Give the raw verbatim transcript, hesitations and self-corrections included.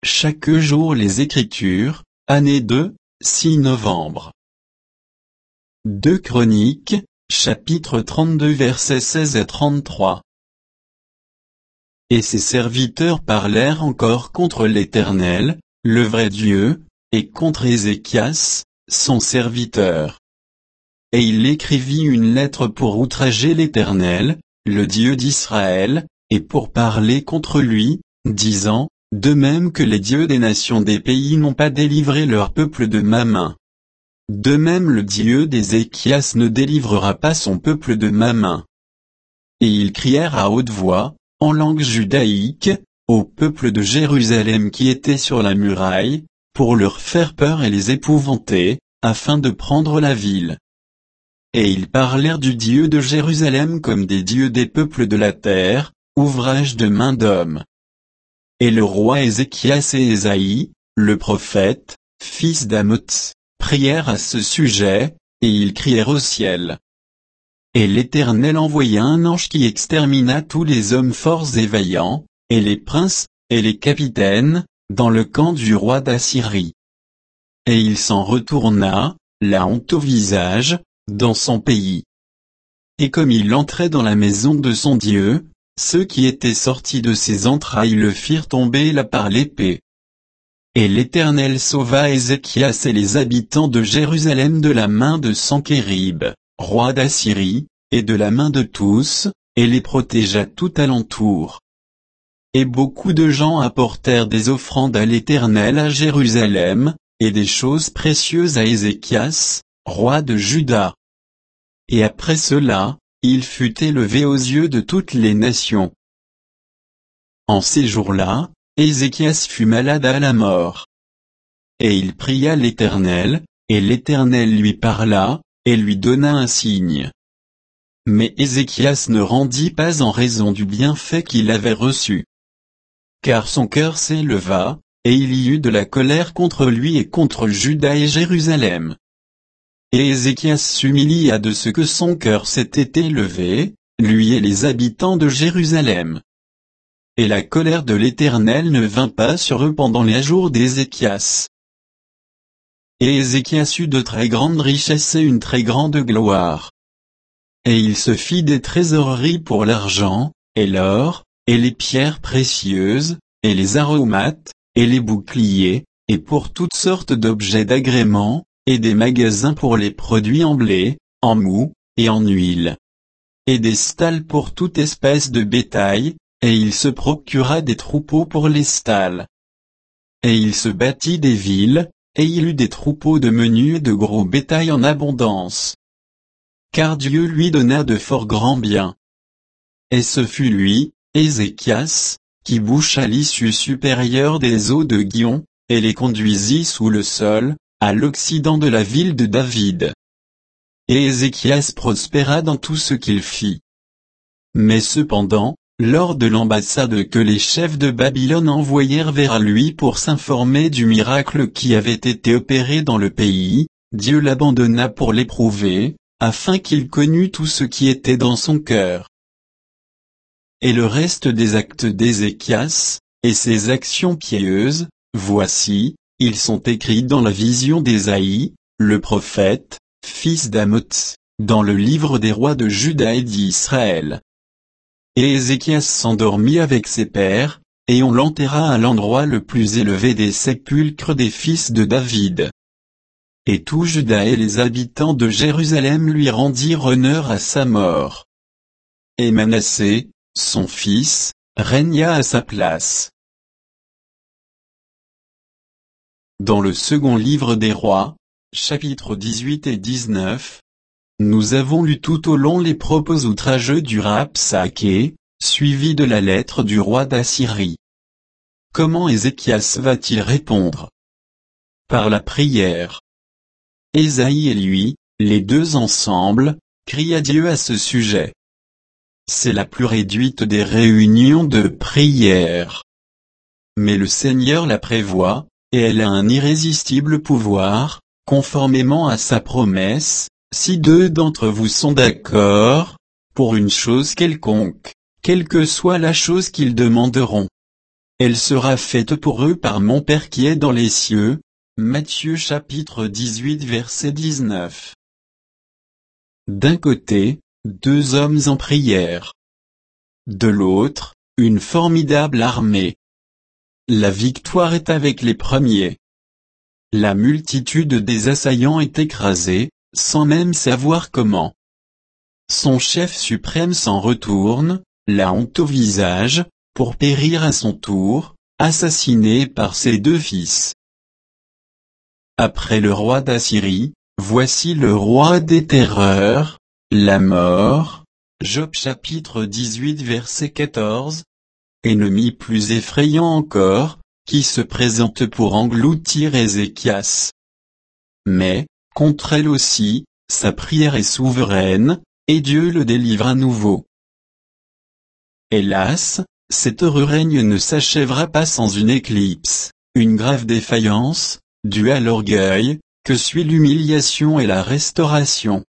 chaque jour les Écritures, année deux, six novembre. deux Chroniques, chapitre trente-deux versets seize à trente-trois. Et ses serviteurs parlèrent encore contre l'Éternel, le vrai Dieu, et contre Ézéchias, son serviteur. Et il écrivit une lettre pour outrager l'Éternel, le Dieu d'Israël, et pour parler contre lui, disant, de même que les dieux des nations des pays n'ont pas délivré leur peuple de ma main. De même le Dieu d'Ézéchias ne délivrera pas son peuple de ma main. Et ils crièrent à haute voix, en langue judaïque, au peuple de Jérusalem qui était sur la muraille, pour leur faire peur et les épouvanter, afin de prendre la ville. Et ils parlèrent du Dieu de Jérusalem comme des dieux des peuples de la terre, ouvrage de main d'homme. Et le roi Ézéchias et Ésaïe, le prophète, fils d'Amoz, prièrent à ce sujet, et ils crièrent au ciel. Et l'Éternel envoya un ange qui extermina tous les hommes forts et vaillants, et les princes, et les capitaines, dans le camp du roi d'Assyrie. Et il s'en retourna, la honte au visage, dans son pays. Et comme il entrait dans la maison de son Dieu, ceux qui étaient sortis de ses entrailles le firent tomber là par l'épée. Et l'Éternel sauva Ézéchias et les habitants de Jérusalem de la main de Sankérib, roi d'Assyrie, et de la main de tous, et les protégea tout alentour. Et beaucoup de gens apportèrent des offrandes à l'Éternel à Jérusalem, et des choses précieuses à Ézéchias, roi de Juda. Et après cela, il fut élevé aux yeux de toutes les nations. En ces jours-là, Ézéchias fut malade à la mort. Et il pria l'Éternel, et l'Éternel lui parla, et lui donna un signe. Mais Ézéchias ne rendit pas en raison du bienfait qu'il avait reçu. Car son cœur s'éleva, et il y eut de la colère contre lui et contre Juda et Jérusalem. Et Ézéchias s'humilia de ce que son cœur s'était élevé, lui et les habitants de Jérusalem. Et la colère de l'Éternel ne vint pas sur eux pendant les jours d'Ézéchias. Et Ézéchias eut de très grandes richesses et une très grande gloire. Et il se fit des trésoreries pour l'argent, et l'or, et les pierres précieuses, et les aromates, et les boucliers, et pour toutes sortes d'objets d'agrément, et des magasins pour les produits en blé, en mou, et en huile. Et des stalles pour toute espèce de bétail, et il se procura des troupeaux pour les stalles. Et il se bâtit des villes, et il eut des troupeaux de menu et de gros bétail en abondance. Car Dieu lui donna de fort grands biens. Et ce fut lui, Ézéchias, qui boucha l'issue supérieure des eaux de Gihon, et les conduisit sous le sol, à l'occident de la ville de David. Et Ézéchias prospéra dans tout ce qu'il fit. Mais cependant, lors de l'ambassade que les chefs de Babylone envoyèrent vers lui pour s'informer du miracle qui avait été opéré dans le pays, Dieu l'abandonna pour l'éprouver, afin qu'il connût tout ce qui était dans son cœur. Et le reste des actes d'Ézéchias, et ses actions pieuses, voici, ils sont écrits dans la vision d'Ésaïe, le prophète, fils d'Amoz, dans le livre des rois de Juda et d'Israël. Et Ézéchias s'endormit avec ses pères, et on l'enterra à l'endroit le plus élevé des sépulcres des fils de David. Et tout Juda et les habitants de Jérusalem lui rendirent honneur à sa mort. Et Manassé, son fils, régna à sa place. Dans le second livre des rois, chapitres dix-huit et dix-neuf, nous avons lu tout au long les propos outrageux du Rabsaké, suivis de la lettre du roi d'Assyrie. Comment Ézéchias va-t-il répondre? Par la prière. Ésaïe et lui, les deux ensemble, crient à Dieu à ce sujet. C'est la plus réduite des réunions de prière. Mais le Seigneur la prévoit, et elle a un irrésistible pouvoir, conformément à sa promesse, si deux d'entre vous sont d'accord, pour une chose quelconque, quelle que soit la chose qu'ils demanderont. elle sera faite pour eux par mon Père qui est dans les cieux. Matthieu chapitre dix-huit verset dix-neuf. D'un côté, deux hommes en prière. De l'autre, une formidable armée. La victoire est avec les premiers. La multitude des assaillants est écrasée, sans même savoir comment. Son chef suprême s'en retourne, la honte au visage, pour périr à son tour, assassiné par ses deux fils. Après le roi d'Assyrie, voici le roi des terreurs, la mort. Job chapitre dix-huit verset quatorze. Ennemi plus effrayant encore, qui se présente pour engloutir Ézéchias. Mais, contre elle aussi, sa prière est souveraine, et Dieu le délivre à nouveau. Hélas, cet heureux règne ne s'achèvera pas sans une éclipse, une grave défaillance, due à l'orgueil, que suit l'humiliation et la restauration.